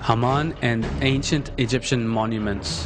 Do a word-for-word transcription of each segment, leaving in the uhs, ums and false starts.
Haman and ancient Egyptian monuments.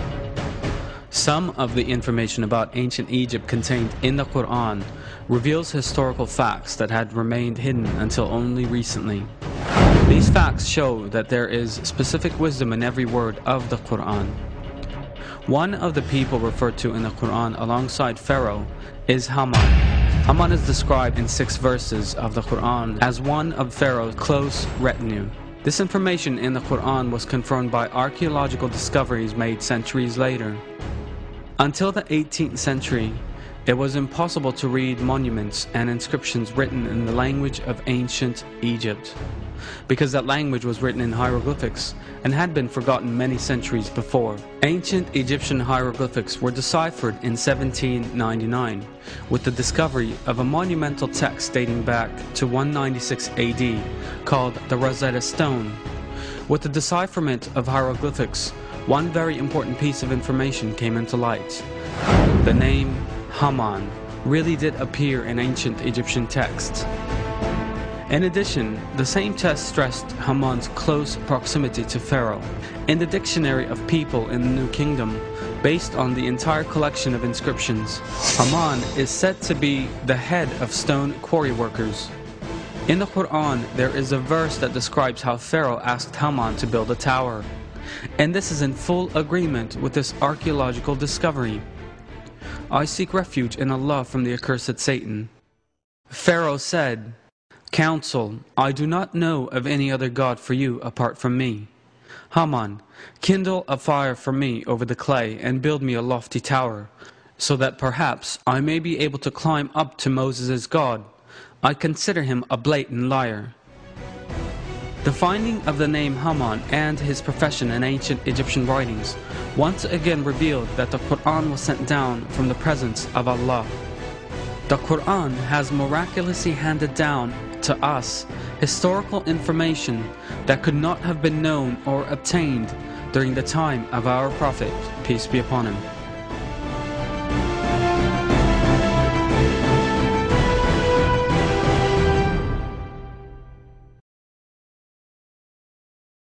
Some of the information about ancient Egypt contained in the Quran reveals historical facts that had remained hidden until only recently. These facts show that there is specific wisdom in every word of the Quran. One of the people referred to in the Quran alongside Pharaoh is Haman. Haman is described in six verses of the Quran as one of Pharaoh's close retinue. This information in the Quran was confirmed by archaeological discoveries made centuries later. Until the eighteenth century, it was impossible to read monuments and inscriptions written in the language of ancient Egypt, because that language was written in hieroglyphics and had been forgotten many centuries before. Ancient Egyptian hieroglyphics were deciphered in seventeen ninety-nine with the discovery of a monumental text dating back to one ninety-six A D called the Rosetta Stone. With the decipherment of hieroglyphics, one very important piece of information came into light. The name Haman really did appear in ancient Egyptian texts. In addition, the same text stressed Haman's close proximity to Pharaoh. In the Dictionary of People in the New Kingdom, based on the entire collection of inscriptions, Haman is said to be the head of stone quarry workers. In the Quran, there is a verse that describes how Pharaoh asked Haman to build a tower, and this is in full agreement with this archaeological discovery. I seek refuge in Allah from the accursed Satan. Pharaoh said, "Counsel, I do not know of any other God for you apart from me. Haman, kindle a fire for me over the clay and build me a lofty tower, so that perhaps I may be able to climb up to Moses' God. I consider him a blatant liar." The finding of the name Haman and his profession in ancient Egyptian writings once again revealed that the Quran was sent down from the presence of Allah. The Quran has miraculously handed down to us historical information that could not have been known or obtained during the time of our Prophet, peace be upon him.